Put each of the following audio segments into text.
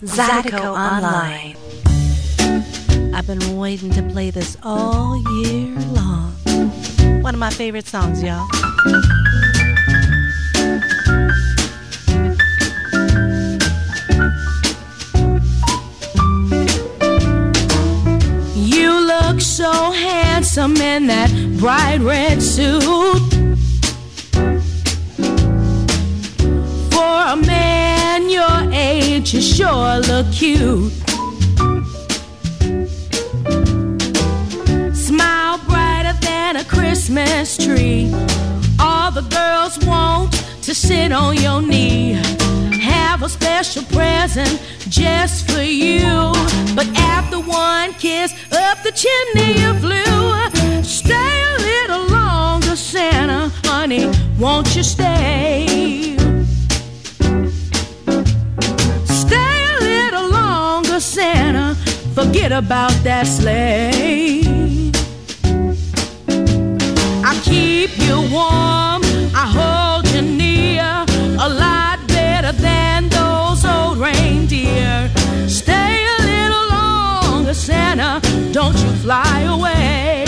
Zydeco Online. I've been waiting to play this all year long. One of my favorite songs, y'all. You look so handsome in that bright red suit. For a man your age, you sure look cute. Smile brighter than a Christmas tree. All the girls want to sit on your knee. Have a special present just for you. But after one kiss up the chimney you flew. Stay a little longer, Santa, honey, won't you stay? Stay a little longer, Santa, forget about that sleigh. I keep you warm, I hold you near, a lot better than those old reindeer. Stay a little longer, Santa, don't you fly away.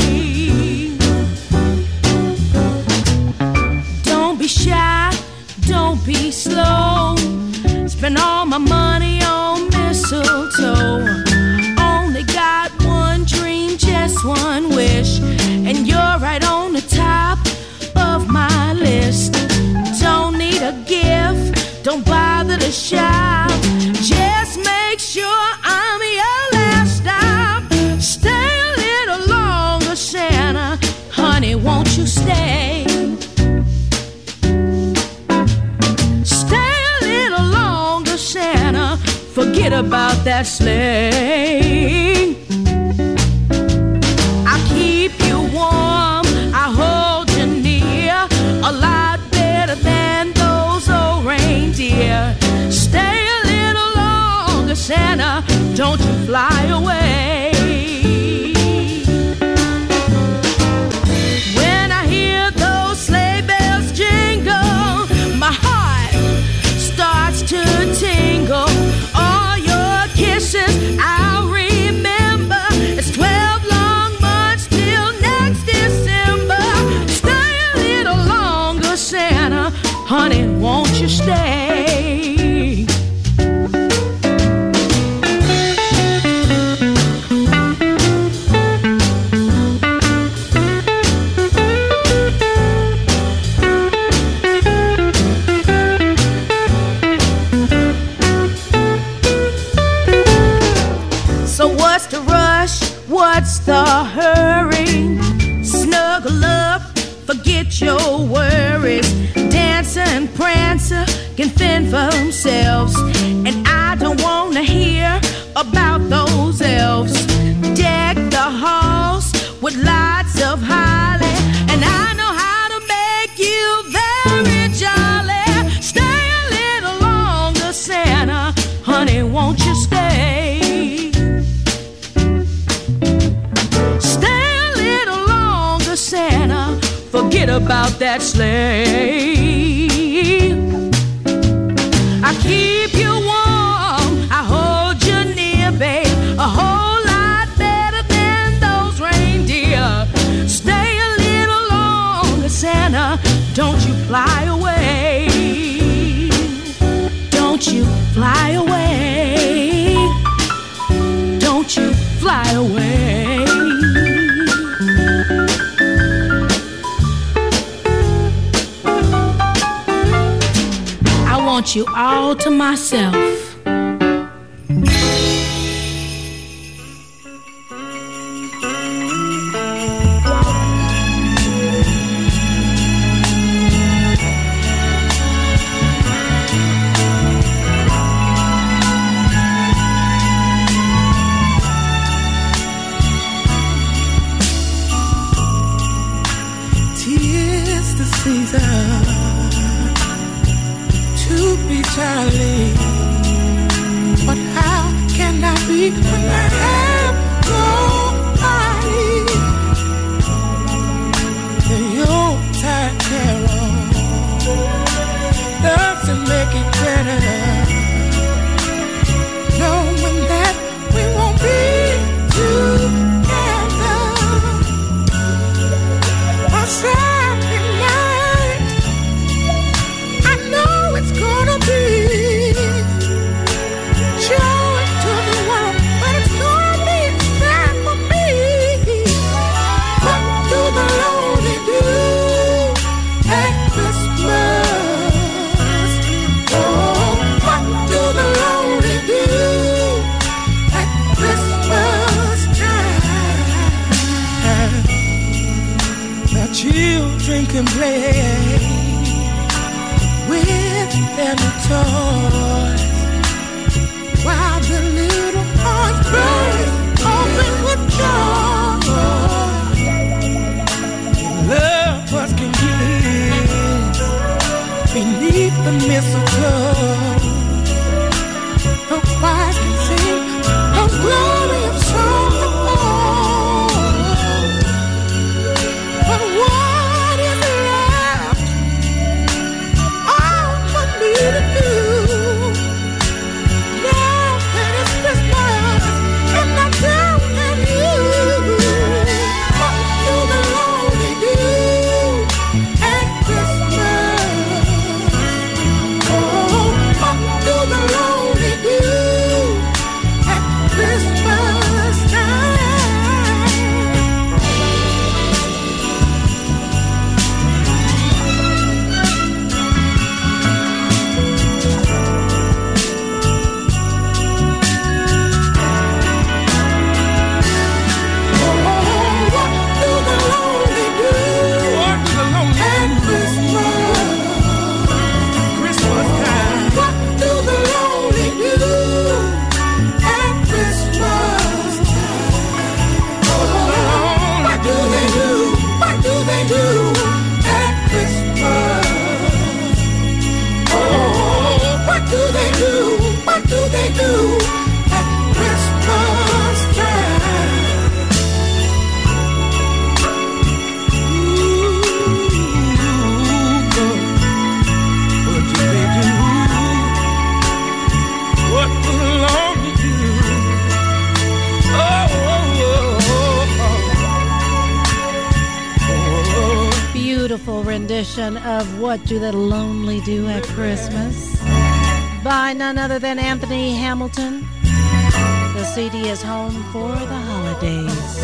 Don't be shy, don't be slow. Spend all my money on mistletoe. Only got one dream, just one wish, and you're right on the top of my list. Don't need a gift, don't bother to shop. Just make sure I'm your last stop. Stay a little longer, Santa, honey, won't you stay? Stay a little longer, Santa, forget about that sleigh. I keep you warm, I hold you near, a lot better than those old reindeer. Stay a little longer, Santa, don't you fly away. When I hear those sleigh bells jingle, my heart starts to tingle. All your kisses I'll remember. It's 12 long months till next December. Stay a little longer, Santa, honey, won't you stay? So what's the rush? What's the hurry? Snuggle up, forget your worries. Dancer and Prancer can fend for themselves, and I don't want to hear about those elves. Deck the halls with lots of holly, and I know how to make you very jolly. Stay a little longer, Santa, honey, won't you stay? Stay a little longer, Santa, forget about that sleigh. I keep you warm, I hold you near, babe, a whole lot better than those reindeer. Stay a little longer, Santa, don't you fly away. Don't you fly away. Don't you fly away. I want you all to myself. Tis the season to be jolly. and play with their little toys, while the little hearts burst open with joy. Lovers can kiss beneath the mistletoe. The choirs can sing a glorious song of love. But what is left? All for me to do. Now that it's Christmas and I'm down and you, what do the lonely do at Christmas? Oh, what do the lonely do at Christmas time? Rendition of What Do the Lonely Do at Christmas by none other than Anthony Hamilton. The CD is Home for the Holidays.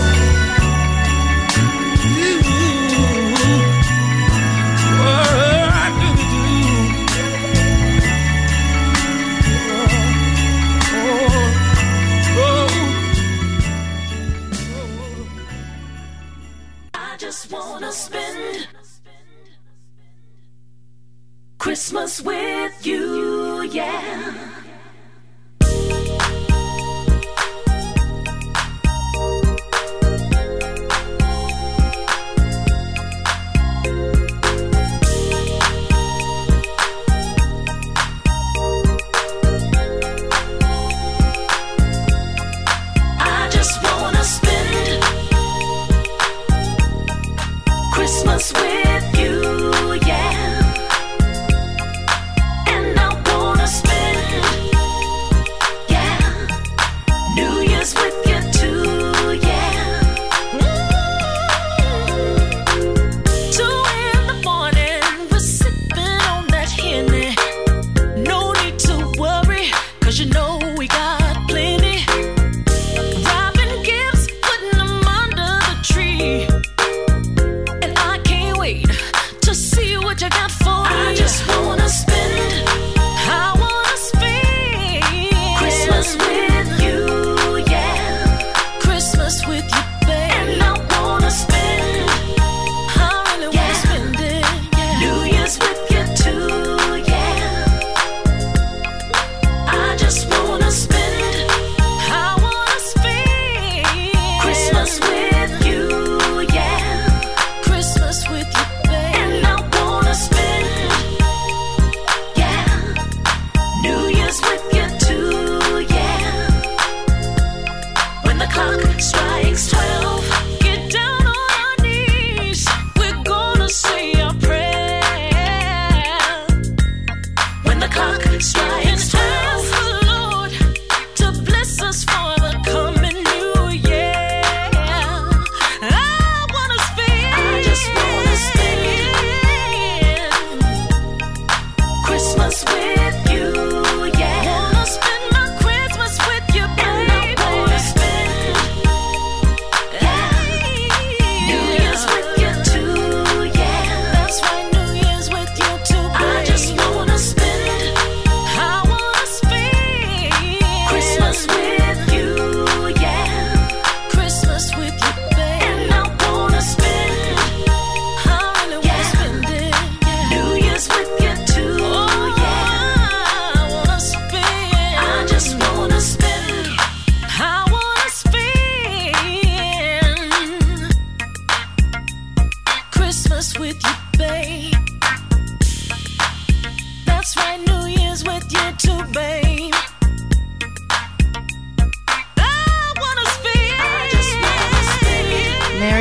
I just wanna spend Christmas with you, yeah. I just wanna spend Christmas with you, yeah. And I wanna spend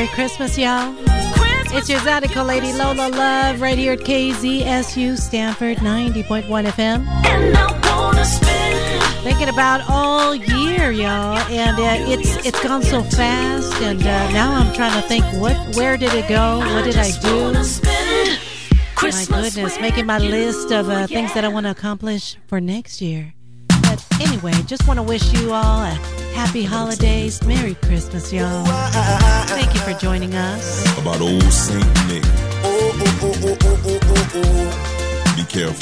Christmas, y'all. It's your Zydeco lady, Lola Love, right here at KZSU Stanford 90.1 FM. And I wanna spend. Thinking about all year, y'all, and it's gone so fast, and now I'm trying to think, where did it go? What did I do? My goodness, making my list of things that I want to accomplish for next year. But anyway, just want to wish you all a happy holidays, Merry Christmas, y'all. Thank you for joining us. About old Saint Nick. Be careful.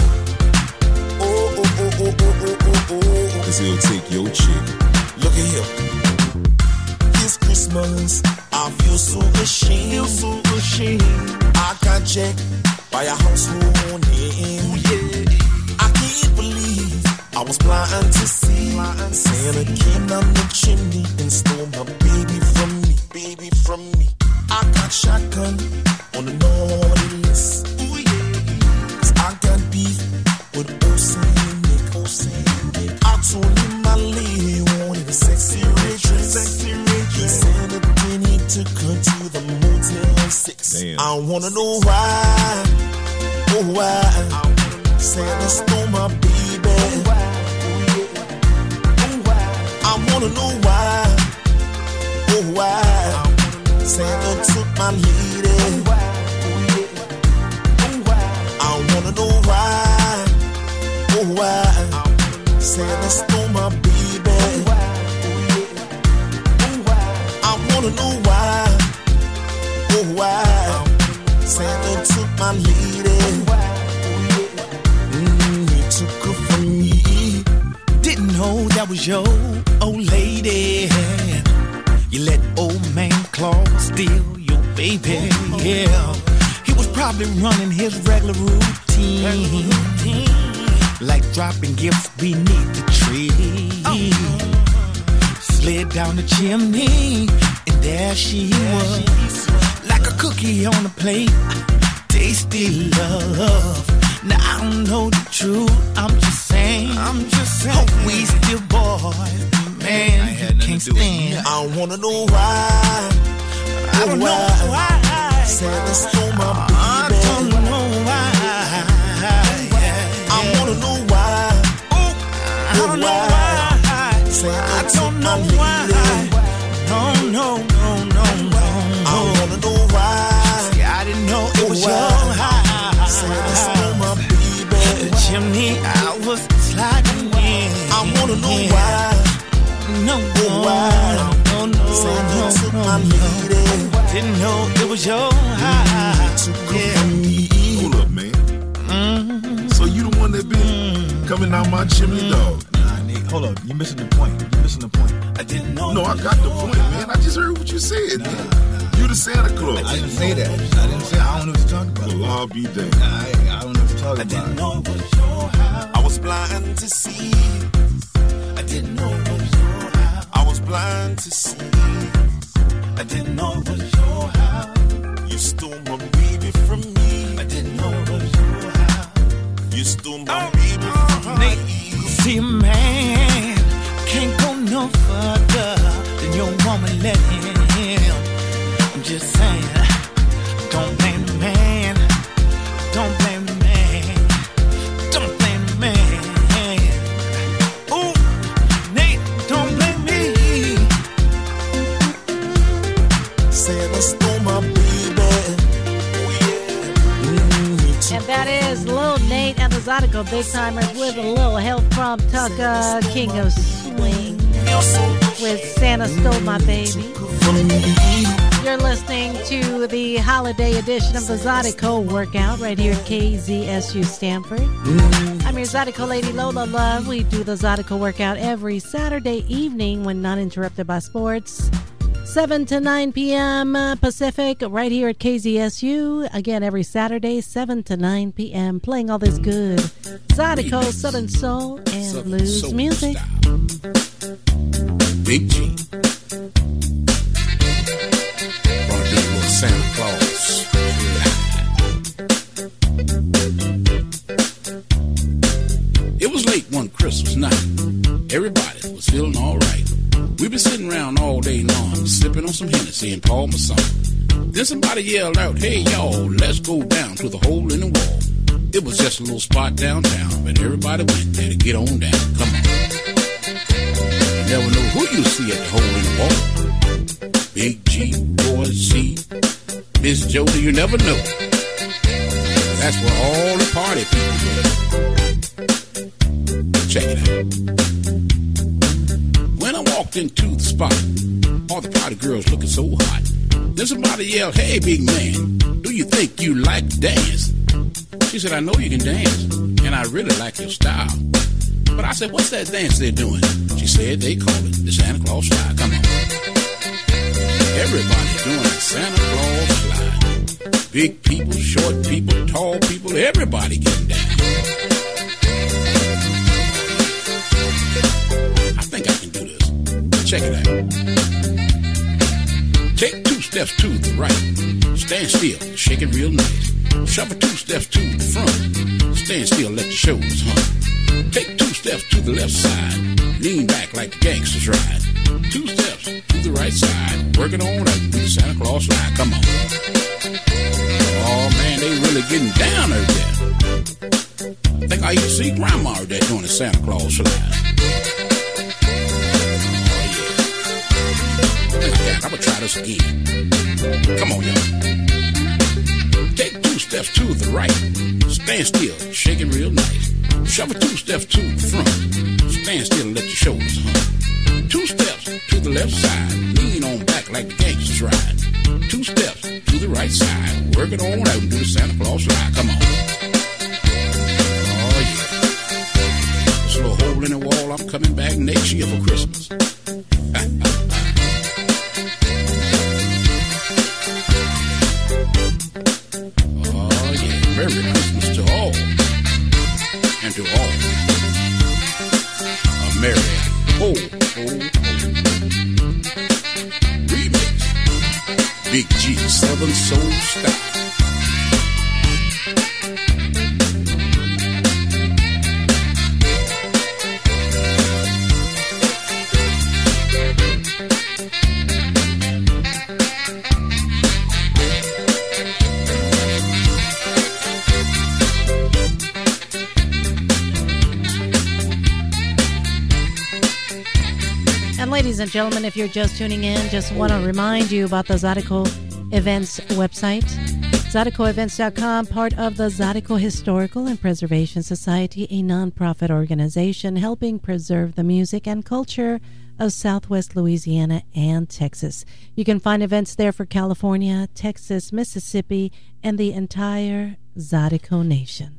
Cause he'll take your chick. Look at here. This Christmas, I feel so ashamed. I got checked by a household name. I can't believe I was blind to see Santa came down the chimney and stole my baby from me. I got shotgun on the naughty list. Cause I got beef with old Saint Nick. I told him my lady wanted a sexy waitress. He said that then he took her to the Motel 6. Damn. I wanna know why, oh why Santa stole my baby. I wanna know why, oh why Santa took my lady. I wanna know why, oh why Santa stole my baby. I wanna know why, oh why Santa took my lady. He took her from me. Didn't know that was your old lady. You let old man Claus steal your baby. Yeah, he was probably running his regular routine. Like dropping gifts beneath the tree. Slid down the chimney, and there she was. Like a cookie on a plate, tasty love. Now I don't know the truth, I'm just saying. Hope we still boys, man, you can't stand. I wanna know why. I don't know why Santa stole my baby. I don't know why. I wanna know why. I don't know why. I don't know why. No. I wanna know why. See, I didn't know it was your high. Santa stole my baby. The chimney I was sliding in. I wanna know why. No. Santa took my lady. Didn't know it was your high. Yeah. Hold up, man. So you the one that been coming out my chimney, dog? Nah, Nick, hold up. You're missing the point. I didn't know. No, I got the point, man. I just heard what you said, man. You the Santa Claus. I didn't say that. I don't know what you're talking about. Well, I'll be damned. I don't know what you're talking about. I didn't know it was your house. I was blind to see. I didn't know it was your house. I was blind to see. I didn't know it was your house. You stole my baby from me. I didn't know it was your house. You stole my baby from me. See, man, can't go no further than your woman let him. I'm just saying, don't blame the man. Don't blame the man. Don't blame the man. Ooh, Nate, don't blame me. Santa stole my baby. And that is Lil Nate and the Zydeco Big Timers with a little help from Tucker, King of Swing, with Santa Stole My Baby. You're listening to the holiday edition of the Zydeco Workout right here at KZSU Stanford. I'm your Zydeco lady, Lola Love. We do the Zydeco Workout every Saturday evening when not interrupted by sports. 7 to 9 p.m. Pacific, right here at KZSU. Again, every Saturday, 7 to 9 p.m. Playing all this good Zydeco, Southern Soul, and Blues soul music. Style. Big G. Gonna do a little Santa Claus. It was late one Christmas night. Everybody was feeling all right. We been sitting around all day long, sipping on some Hennessy and Paul Masson. Then somebody yelled out, "Hey y'all, let's go down to the hole in the wall." It was just a little spot downtown, but everybody went there to get on down. Come on. You never know who you see at the hole in the wall. Big G, Roy C, Miss Jody, you never know. That's where all the party people go. Check it out. When I walked into the spot, all the party girls looking so hot. Then somebody yelled, "Hey, big man, do you think you like to dance?" She said, "I know you can dance, and I really like your style." But I said, "What's that dance they're doing?" She said, "They call it the Santa Claus slide." Come on. Everybody doing the Santa Claus slide. Big people, short people, tall people, everybody getting down. I think I can do this. Check it out. Take 2 steps to the right. Stand still, shake it real nice. Shuffle 2 steps to the front. Stand still, let your shoulders hump. Take 2 steps to the left side. Lean back like the gangsters ride. 2 steps to the right side. Work it on out with the Santa Claus slide. Come on. Oh man, they really getting down out there. I think I even see Grandma out there doing the Santa Claus slide. I'm gonna try this again. Come on, y'all. Take 2 steps to the right. Stand still, shake it real nice. Shuffle 2 steps to the front. Stand still and let your shoulders hump. 2 steps to the left side. Lean on back like the gangsters ride. 2 steps to the right side. Work it on out and do the Santa Claus slide. Come on. Oh, yeah. This little hole in the wall, I'm coming back next year for Christmas. Merry Christmas to all, and to all a merry ho, ho, ho. Remix, Big G, Southern Soul Style. Ladies and gentlemen, if you're just tuning in, just want to remind you about the Zydeco Events website. ZydecoEvents.com, part of the Zydeco Historical and Preservation Society, a nonprofit organization helping preserve the music and culture of Southwest Louisiana and Texas. You can find events there for California, Texas, Mississippi, and the entire Zydeco Nation.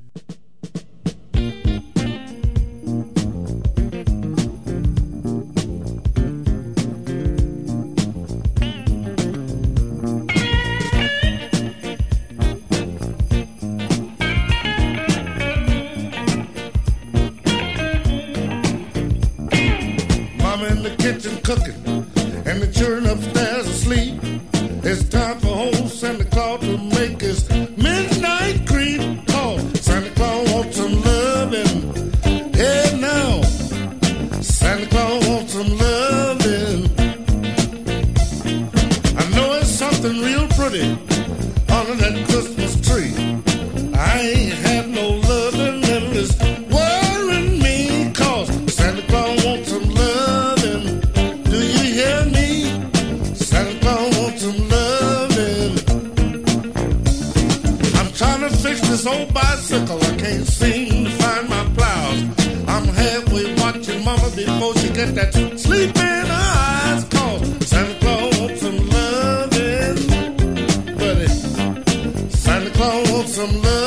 Cooking and the children upstairs asleep. It's time for old Santa Claus to make his midnight creep. Oh, Santa Claus wants some loving. Hey now, Santa Claus wants some loving. I know it's something real pretty under that Christmas tree. I ain't had no loving and it's worrying me, cause Santa Claus wants some loving. This old bicycle, I can't seem to find my plows. I'm halfway watching Mama before she get that sleep in her eyes. Cause Santa Claus wants some loving, buddy. Santa Claus wants some loving.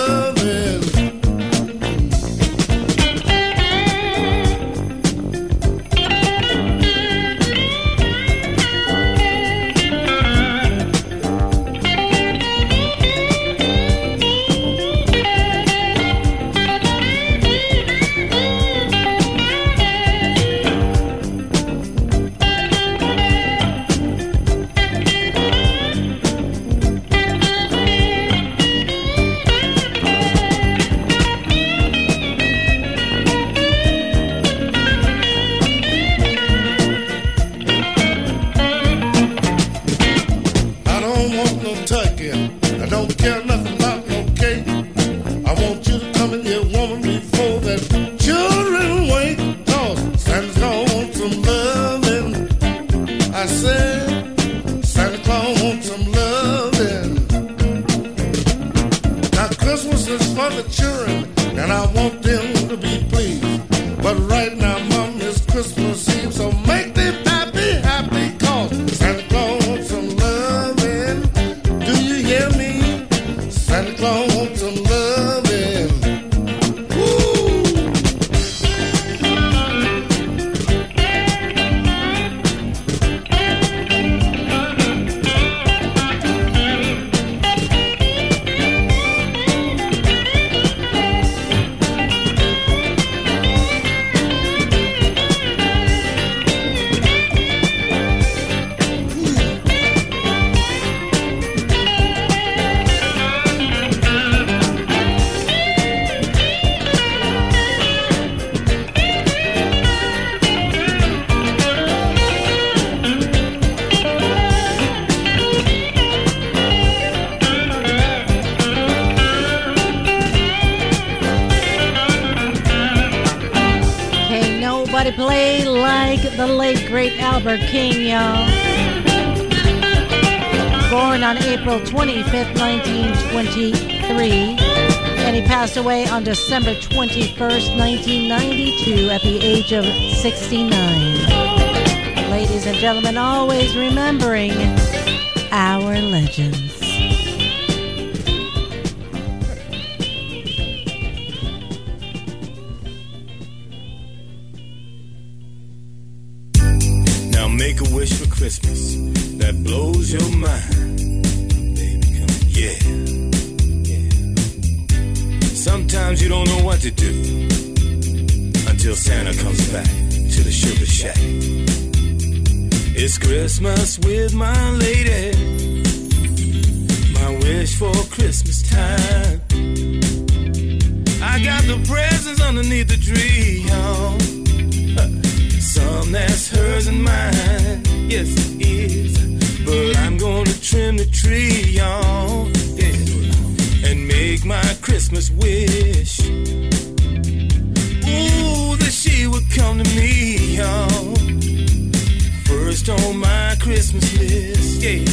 and I want them to be pleased. But right now, Mom, it's Christmas Eve, so make them happy, happy, cause Santa Claus wants some loving. Do you hear me? Santa Claus wants some loving. Woo! Play like the late great Albert King, y'all. Born on April 25th, 1923, and he passed away on December 21st, 1992 at the age of 69. Ladies and gentlemen, always remembering our legends. Make a wish for Christmas that blows your mind. Baby, come on. Yeah. Sometimes you don't know what to do until Santa comes back to the sugar shack. It's Christmas with my lady. My wish for Christmas time. I got the presents underneath the tree, y'all. Some that's hers and mine, yes it is. But I'm gonna trim the tree, y'all, yeah, and make my Christmas wish. Ooh, that she would come to me, y'all, first on my Christmas list, yeah.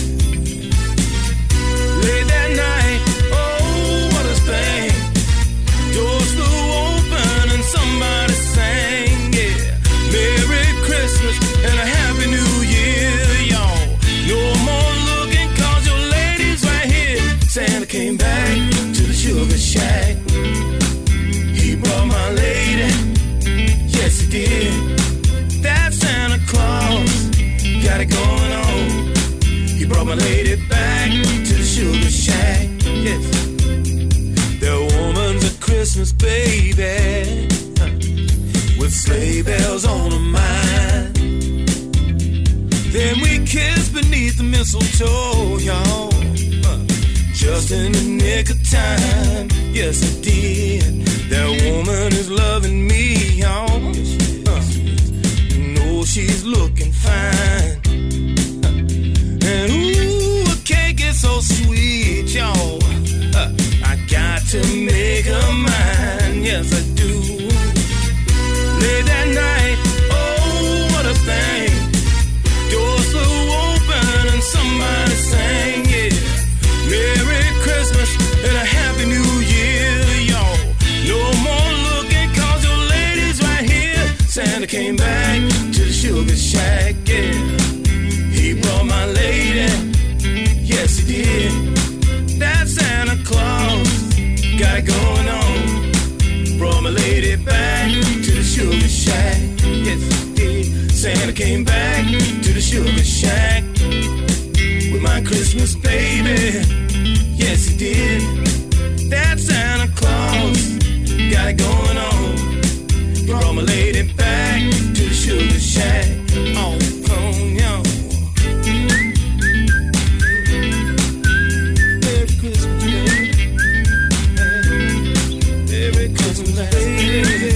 Late that night, oh, what a thing. Doors flew open and somebody sang, yeah. Merry Christmas and a Happy New Year, y'all. No more looking cause your lady's right here. Santa came back to the sugar shack. He brought my lady, yes he did. That Santa Claus got it going on. He brought my lady back to the sugar shack, yes. The woman's a Christmas baby, with sleigh bells on her mind. Then we kissed beneath the mistletoe, y'all, just in the nick of time. Yes, I did. That woman is loving me, y'all. No, she's looking fine. And ooh, a cake is so sweet, y'all. I got to make her mine. Yes, I do. Late that night, oh, what a thing. Doors flew open and somebody sang, yeah. Merry Christmas and a Happy New Year, y'all. No more looking cause your lady's right here. Santa came back to the sugar shack, yeah. He brought my lady, yes he did. That Santa Claus got it going on. Brought my lady back to the sugar shack, yes he did. Santa came back to the sugar shack with my Christmas baby, yes he did. That Santa Claus got it going on. He brought my lady back to the sugar shack. Oh, come on, y'all. Merry Christmas, baby. Merry Christmas, baby.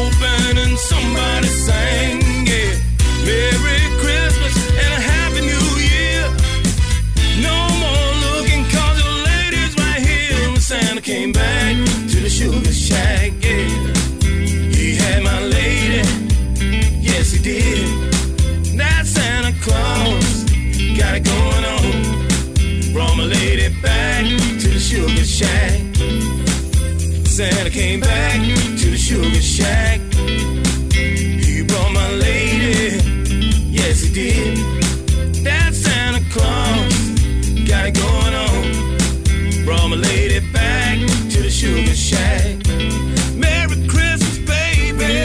Somebody sang, yeah. Merry Christmas and a Happy New came back to the sugar shack. He brought my lady, yes he did. That Santa Claus got it going on. Brought my lady back to the sugar shack. Merry Christmas, baby.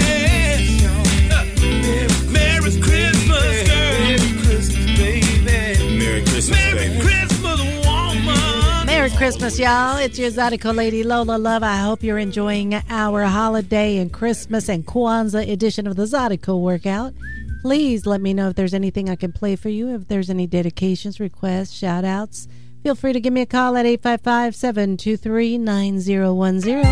Merry Christmas, girl. Merry Christmas, baby. Merry Christmas, baby. Merry Christmas, woman. Merry Christmas, y'all. It's your Zydeco lady, Lola Love. I hope you're enjoying our holiday and Christmas and Kwanzaa edition of the Zydeco workout. Please let me know if there's anything I can play for you, if there's any dedications, requests, shout-outs. Feel free to give me a call at 855-723-9010.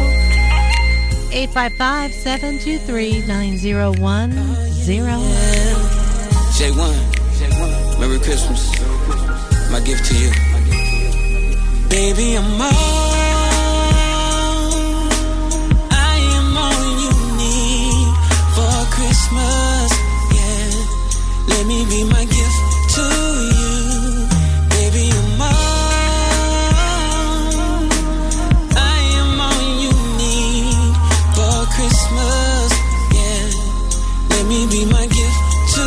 855-723-9010. J1, Merry Christmas. My gift to you. Baby, I'm all I am all you need for Christmas. Yeah, let me be my gift to you. Baby, I'm all I am all you need for Christmas. Yeah, let me be my gift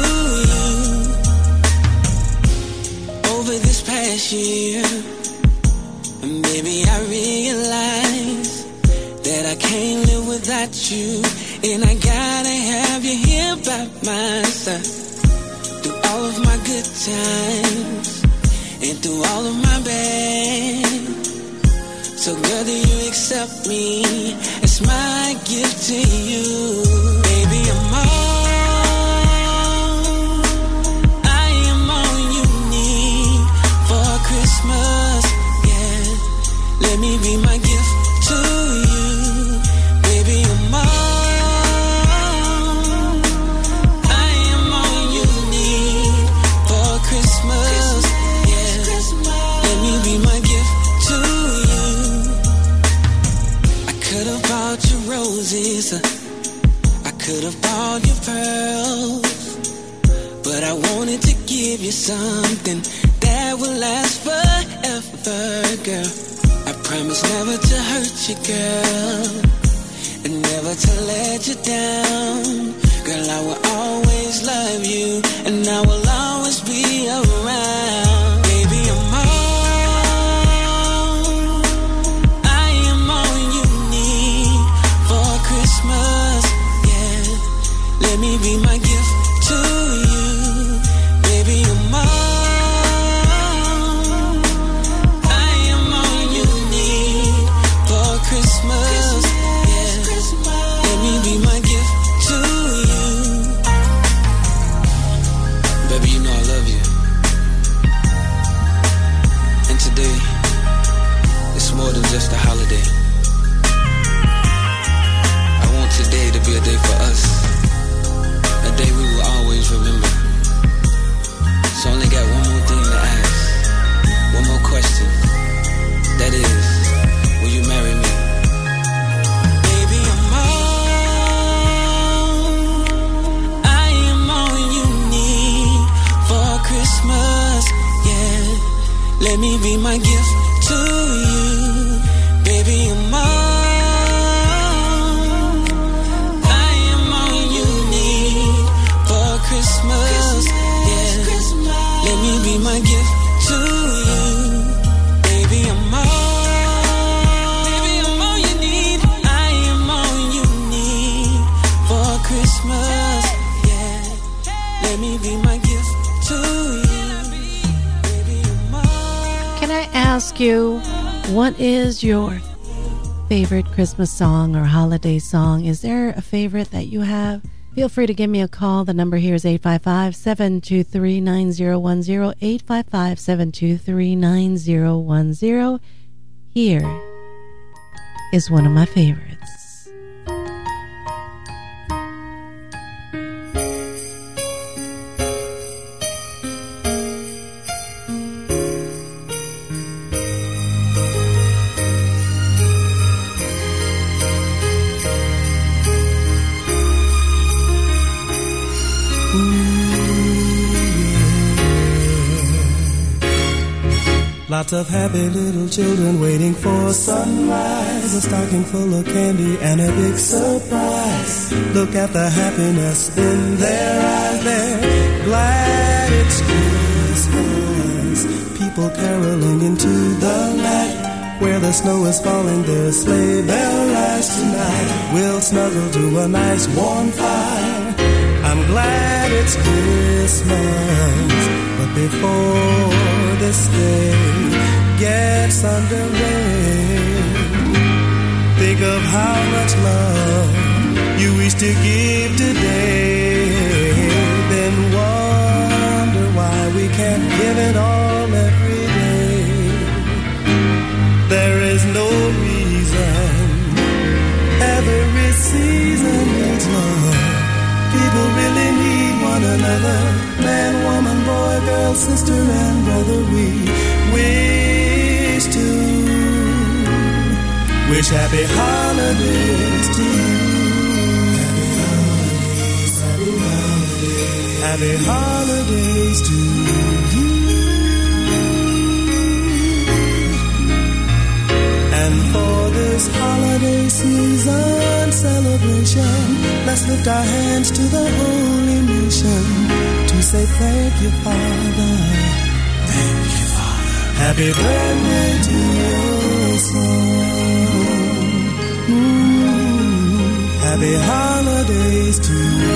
to you. Over this past year, baby, I realize that I can't live without you, and I gotta have you here by my side. Through all of my good times and through all of my bad. So girl, do you accept me as my gift to you? Baby, I'm all I am all you need for Christmas. Let me be my gift to you. Baby, I'm all I am all you need for Christmas. Yeah, let me be my gift to you. I could have bought you roses, I could have bought you pearls, but I wanted to give you something that will last forever, girl. I promise never to hurt you, girl, and never to let you down. Girl, I will always love you, and I will always be around. Baby, I'm all I am all you need for Christmas. Yeah, let me be my gift to you. Baby, I'm all Christmas, yeah. Let me be my gift to you. Baby, you know I love you. And today, it's more than just a holiday. I want today to be a day for us, a day we will always remember. So I only got one more thing to ask, one more question. That is, will you marry me? Christmas, yeah. Let me be my gift to you. Baby, I'm all I am all you need for Christmas, yeah. Let me be my gift to you. Baby, I'm all you need. I am all you need for Christmas, yeah. Let me be my gift to you. Can I ask you, what is your favorite Christmas song or holiday song? Is there a favorite that you have? Feel free to give me a call. The number here is 855-723-9010, 855-723-9010. Here is one of my favorites. Lots of happy little children waiting for sunrise. A stocking full of candy and a big surprise. Look at the happiness in their eyes. They're glad it's Christmas. People caroling into the night. Where the snow is falling, their sleigh bell rise tonight. We'll snuggle to a nice warm fire. I'm glad it's Christmas. But before this day gets underway, think of how much love you wish to give today. Then wonder why we can't give it all every day. There is no reason every season needs love. People really need one another. Man, woman, boy, girl, sister, and brother. We wish happy holidays to you. Happy holidays to you. And for this holiday season celebration, let's lift our hands to the holy nation to say thank you, Father. Thank you, Father. Happy birthday to your son. Happy holidays to you.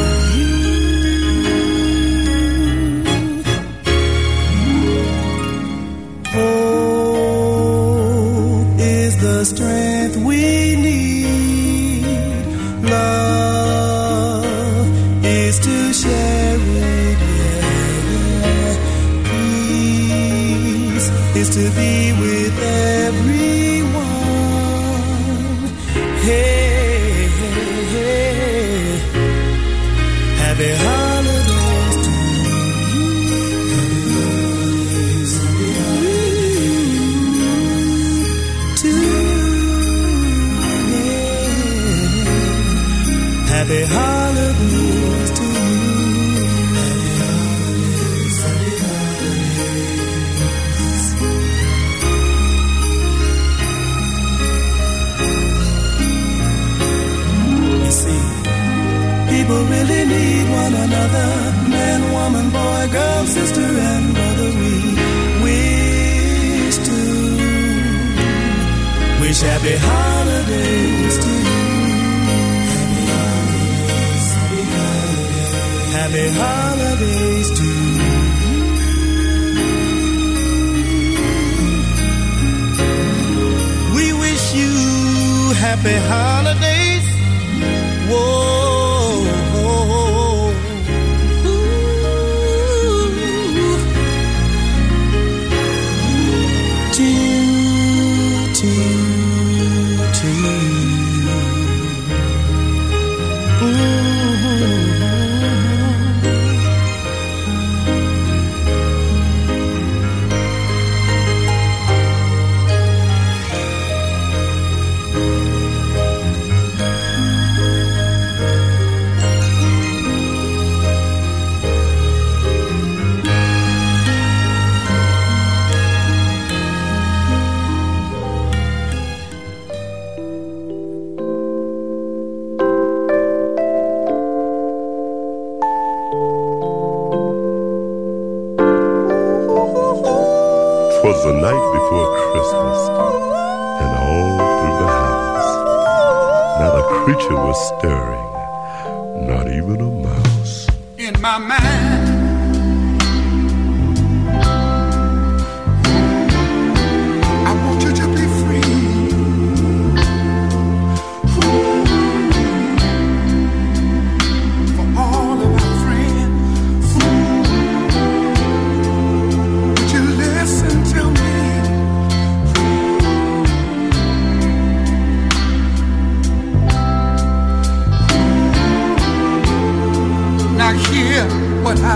Hope is the strength we need. Love is to share it. Peace is to be with everyone. Hey, hey, hey. Happy holidays to you. To you. Happy holidays to you. People really need one another. Man, woman, boy, girl, sister, and brother. We wish happy holidays to you. Happy holidays to you. We wish you happy holidays. Whoa. Was the night before Christmas, and all through the house, not a creature was stirring, not even a mouse. In my mind, I want you to be free. For all of our friends, would you listen to me? Now hear what I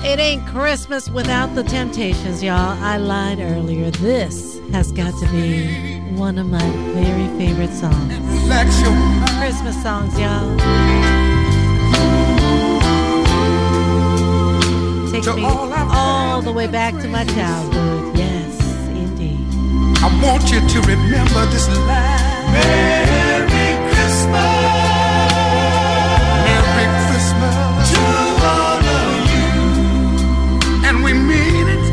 It ain't Christmas without the Temptations, y'all. I lied earlier. This has got to be one of my very favorite songs. Christmas songs, y'all. Takes me all the way back to my childhood. Yes, indeed. I want you to remember this line. Merry Christmas. Merry Christmas to all of you. And we mean it.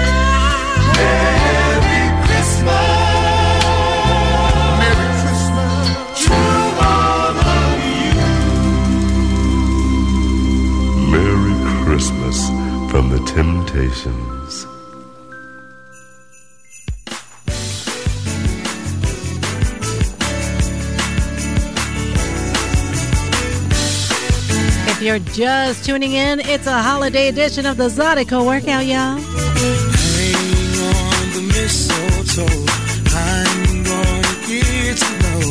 Merry Christmas. Merry Christmas to all of you. Merry Christmas from the Temptations. If you're just tuning in, it's a holiday edition of the Zydeco Workout, y'all. Hang on the mistletoe. I'm gonna get to know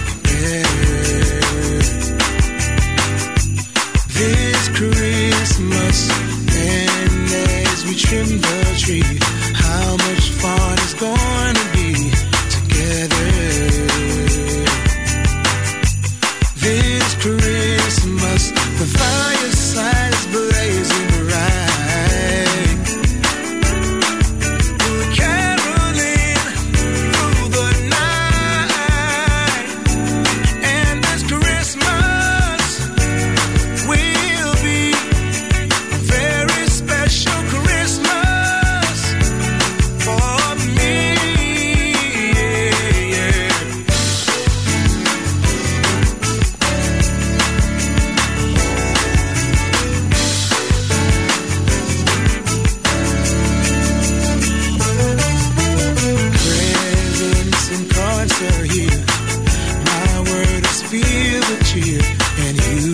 this Christmas. And as we trim the tree, how much fun is going to be together. This Christmas, the fireside is blazing bright. We're caroling through the night, and this Christmas will be a very special Christmas for me. Presents and cards are here. My word is feel the cheer, and you.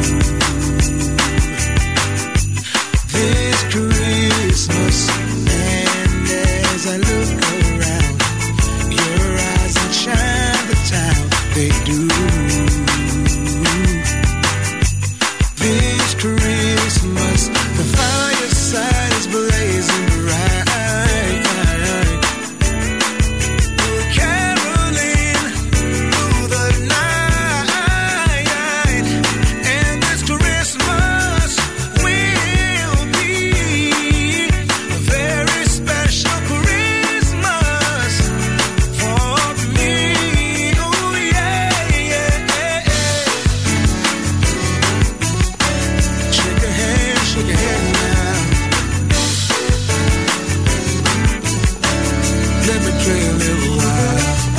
This Christmas, and as I look around, your eyes outshine the town. They do. This Christmas, the fireside is blazing bright. We're caroling through the night, and this Christmas will be a very special Christmas for me. Oh yeah, yeah, yeah. Shake your hand now. Let me play a little while.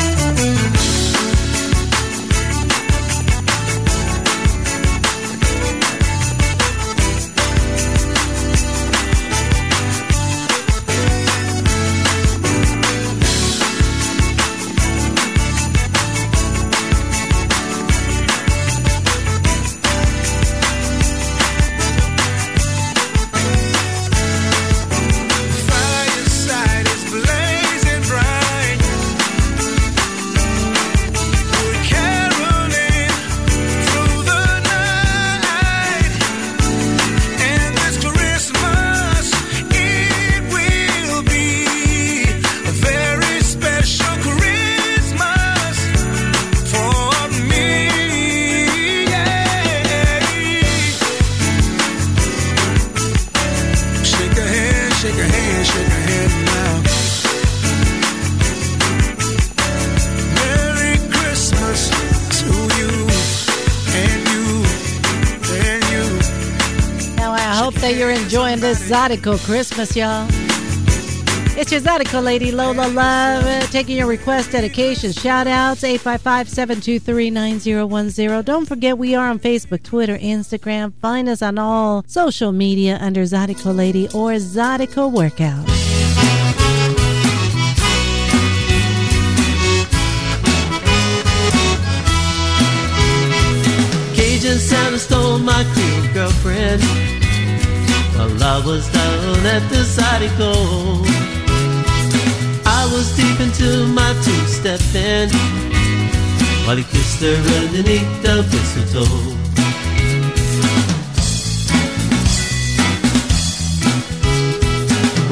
Fireside is blazing bright. We're caroling through the night, and this Christmas it will be a very special Christmas for me. Yeah. Shake a hand, shake a hand, shake a hand now. Merry Christmas to you and you and you. Now, I hope that you're enjoying this Zydeco Christmas, y'all. It's your Zydeco lady, Lola Love, taking your request, dedications, shout-outs, 855-723-9010. Don't forget, we are on Facebook, Twitter, Instagram. Find us on all social media under Zydeco Lady or Zydeco Workout. Cajun Santa stole my cool girlfriend while I was down at the Zydeco. I was deep into my two-step band while he kissed her underneath the mistletoe.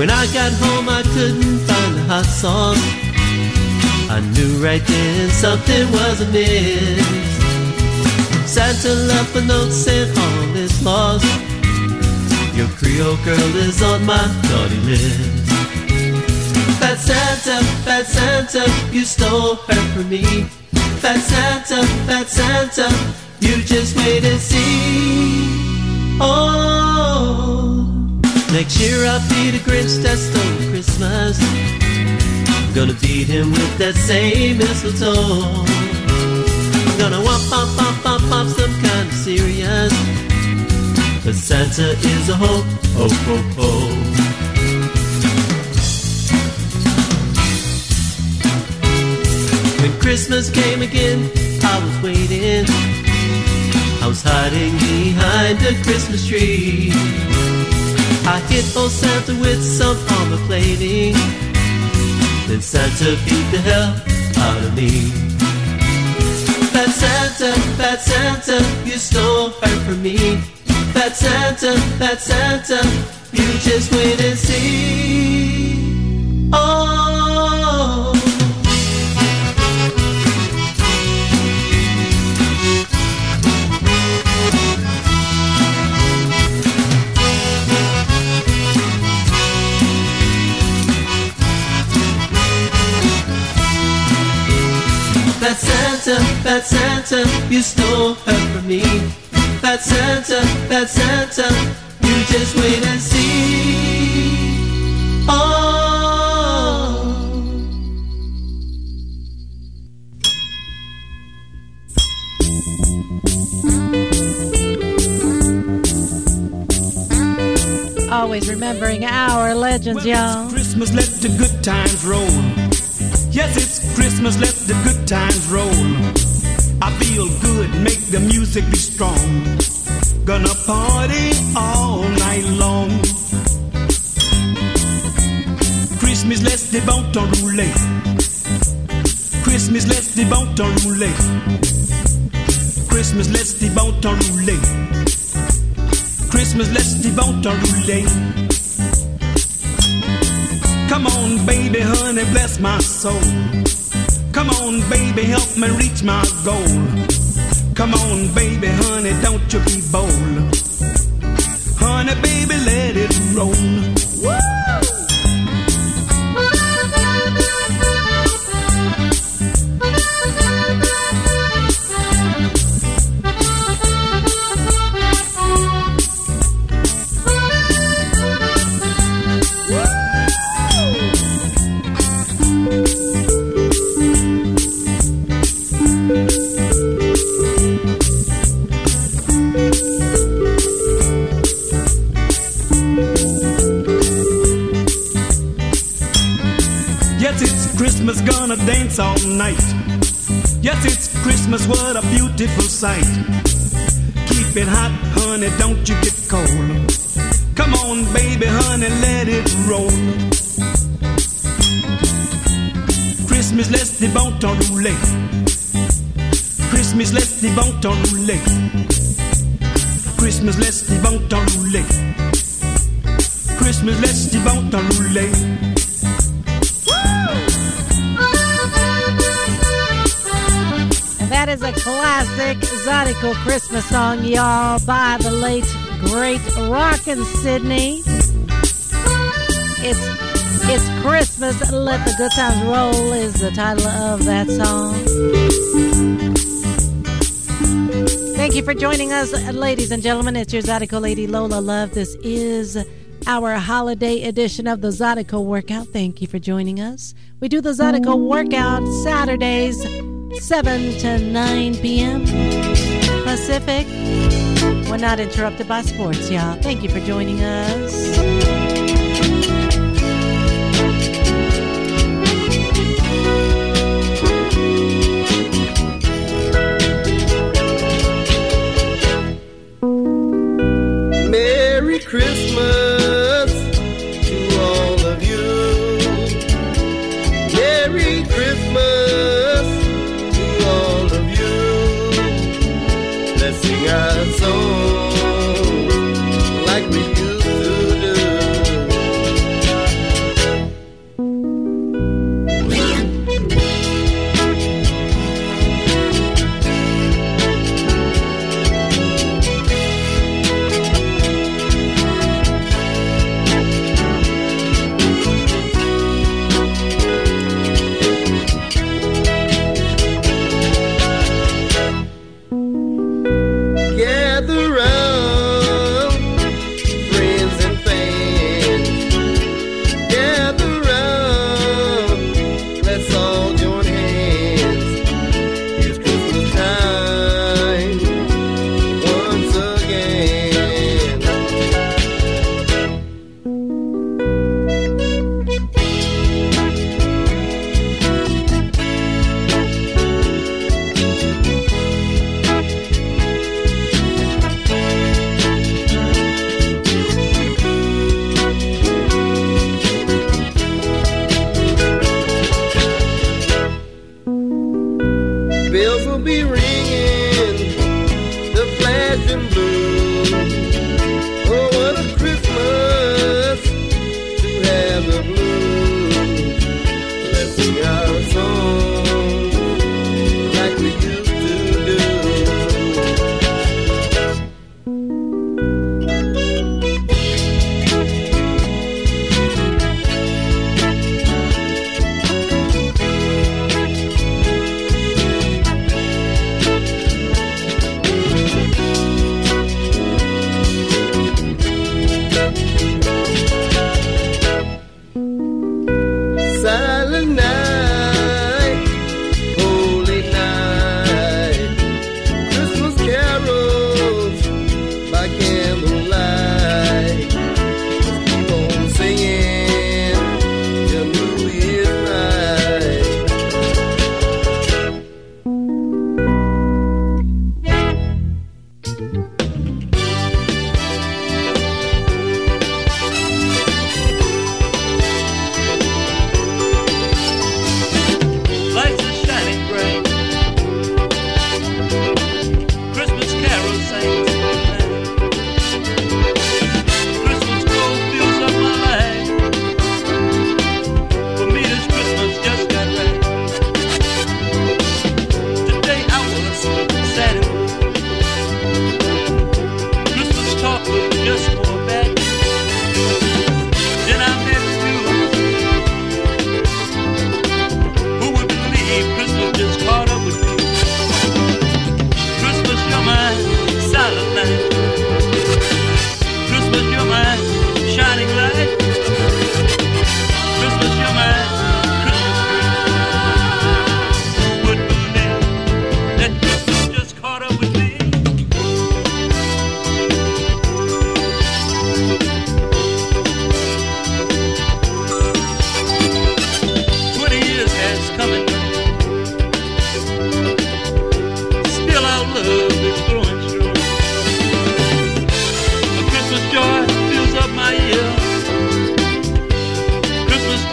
When I got home, I couldn't find the hot sauce. I knew right then something was amiss. Santa left a note saying all is lost. Your Creole girl is on my naughty list. Fat Santa, you stole her from me. Fat Santa, you just wait and see. Oh, next year I'll be the Grinch that stole Christmas. I'm gonna beat him with that same mistletoe. I'm gonna womp some kind of serious. But Santa is a ho, ho, ho, ho. When Christmas came again, I was waiting. I was hiding behind the Christmas tree. I hit old Santa with some armor plating. Then Santa beat the hell out of me. Fat Santa, you stole her from me. Fat Santa, you just wait and see. Oh. Fat Santa, you stole her from me. Fat Santa, you just wait and see. Oh. Always remembering our legends, y'all. Christmas, let the good times roll. Yes, it's Christmas, let the good times roll. I feel good, make the music be strong. Gonna party all night long. Christmas, let's the bon temps rouler. Christmas, let's the bon temps rouler. Christmas, let's the bon temps rouler. Christmas, let's the bon temps rouler. Come on, baby, honey, bless my soul. Come on, baby, help me reach my goal. Come on, baby, honey, don't you be bold. Honey, baby, let it roll. Woo! Christmas, gonna dance all night. Yes, it's Christmas, what a beautiful sight. Keep it hot, honey, don't you get cold. Come on, baby, honey, let it roll. Christmas, laisse des bon temps rouler. Christmas, laisse des bon temps rouler. Christmas, laisse des bon temps rouler. Christmas, laisse des bon temps rouler. That is a classic Zydeco Christmas song, y'all, by the late, great Rockin' Sydney. It's Christmas, Let the Good Times Roll is the title of that song. Thank you for joining us, ladies and gentlemen. It's your Zydeco lady, Lola Love. This is our holiday edition of the Zydeco Workout. Thank you for joining us. We do the Zydeco Workout Saturdays, 7 to 9 p.m. Pacific. We're not interrupted by sports, y'all. Thank you for joining us. Merry Christmas to all of you. Merry Christmas to all of you. Let's sing our song like we used to do.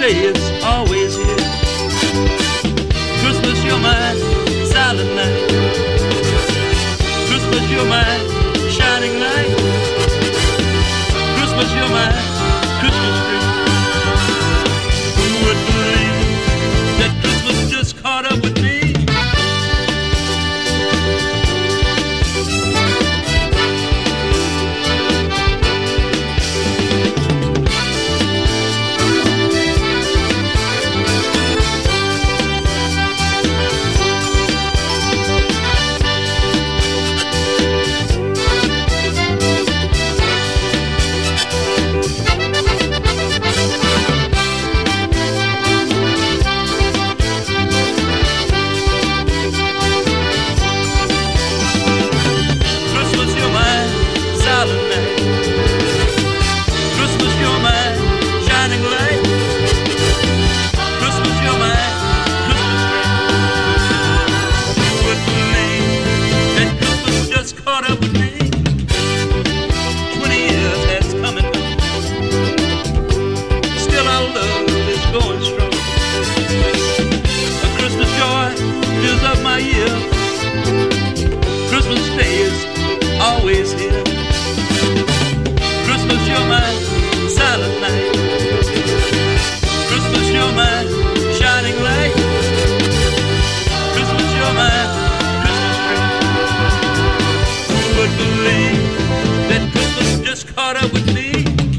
day is always here. Christmas, you're my silent night. Christmas, you're my shining light. Christmas, you're my Christmas tree. Who would believe that Christmas just caught up with me? Always here. Christmas, you're my silent night. Christmas, you're my shining light. Christmas, you're my Christmas tree. Who would believe that Christmas just caught up with me?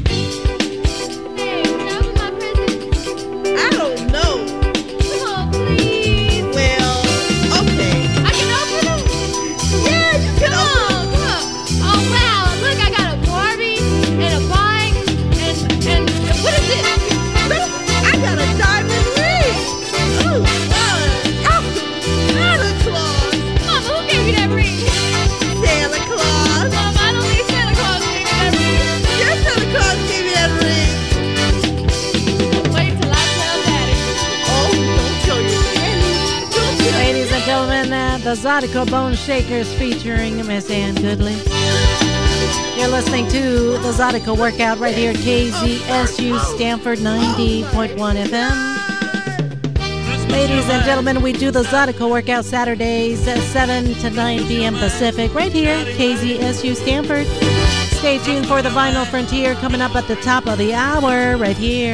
Hey, can I open my present? I don't know. Oh, please. Well, okay. I can open them? Yeah, you can open them. Oh wow, look, I got a Barbie and a bike and what is this? I got a diamond ring. Ooh, Santa Claus. Mama, who gave you that ring? Santa Claus. Mama, I don't think Santa Claus gave me that ring. Yes, Santa Claus gave me that ring. Wait till I tell Daddy. Oh, don't tell your daddy. Don't tell Ladies and gentlemen, the Zydeco Bone Shakers featuring Miss Ann Goodley. You're listening to the Zydeco Workout right here at KZSU Stanford 90.1 FM. Ladies and gentlemen, we do the Zydeco Workout Saturdays at 7 to 9 p.m. Pacific right here at KZSU Stanford. Stay tuned for the Vinyl Frontier coming up at the top of the hour right here.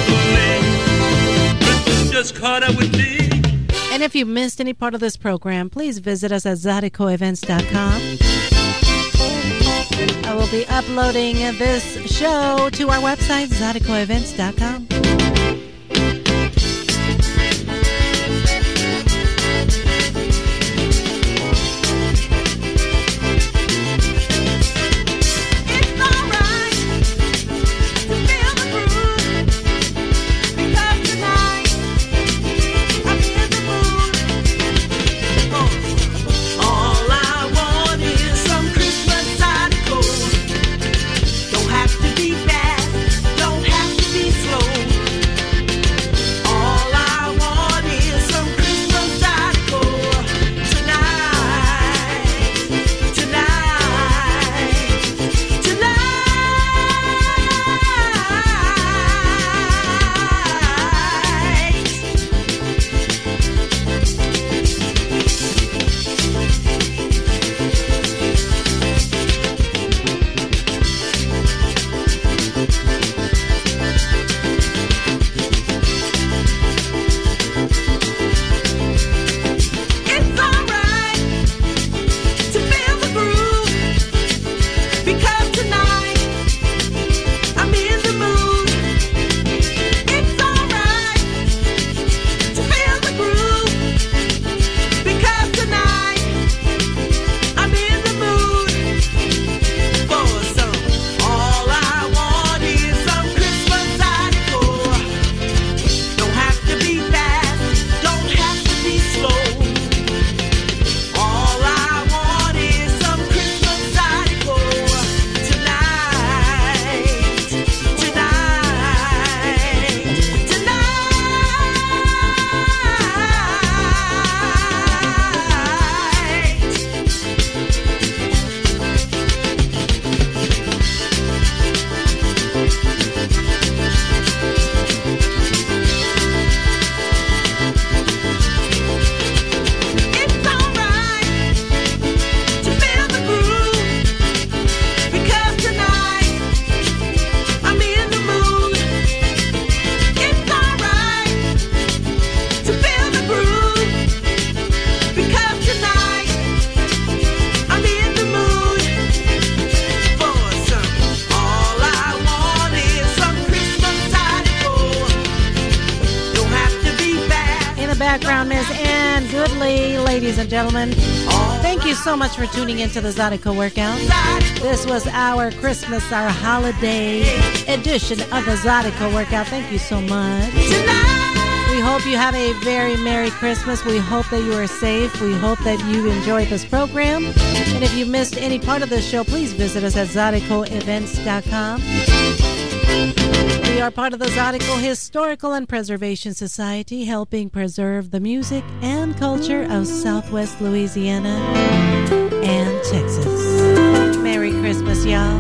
Just caught up with me. And if you missed any part of this program, please visit us at ZydecoEvents.com. I will be uploading this show to our website, ZydecoEvents.com. Don't have to be fast, don't have to be slow. background, Miss Ann Goodley, ladies and gentlemen. Thank you so much for tuning into the Zydeco Workout. This was our Christmas, our holiday edition of the Zydeco Workout. Thank you so much. We hope you have a very Merry Christmas. We hope that you are safe. We hope that you enjoyed this program. And if you missed any part of this show, please visit us at ZydecoEvents.com. We are part of the Zydeco Historical and Preservation Society, helping preserve the music and culture of Southwest Louisiana and Texas. Merry Christmas, y'all.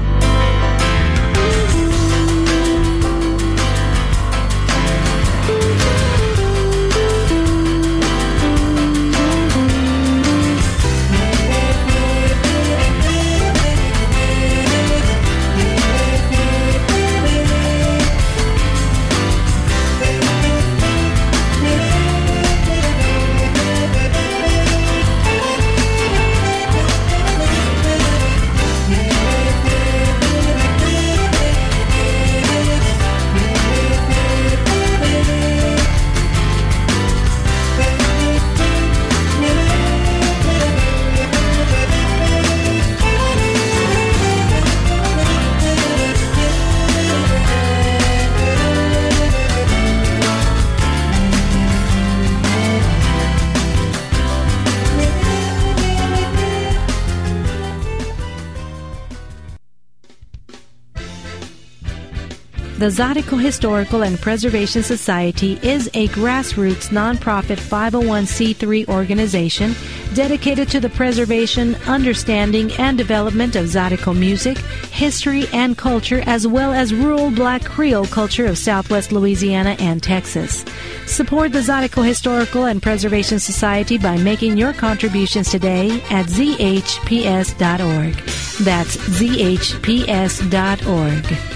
The Zydeco Historical and Preservation Society is a grassroots nonprofit 501c3 organization dedicated to the preservation, understanding, and development of Zydeco music, history, and culture, as well as rural Black Creole culture of Southwest Louisiana and Texas. Support the Zydeco Historical and Preservation Society by making your contributions today at zhps.org. That's zhps.org.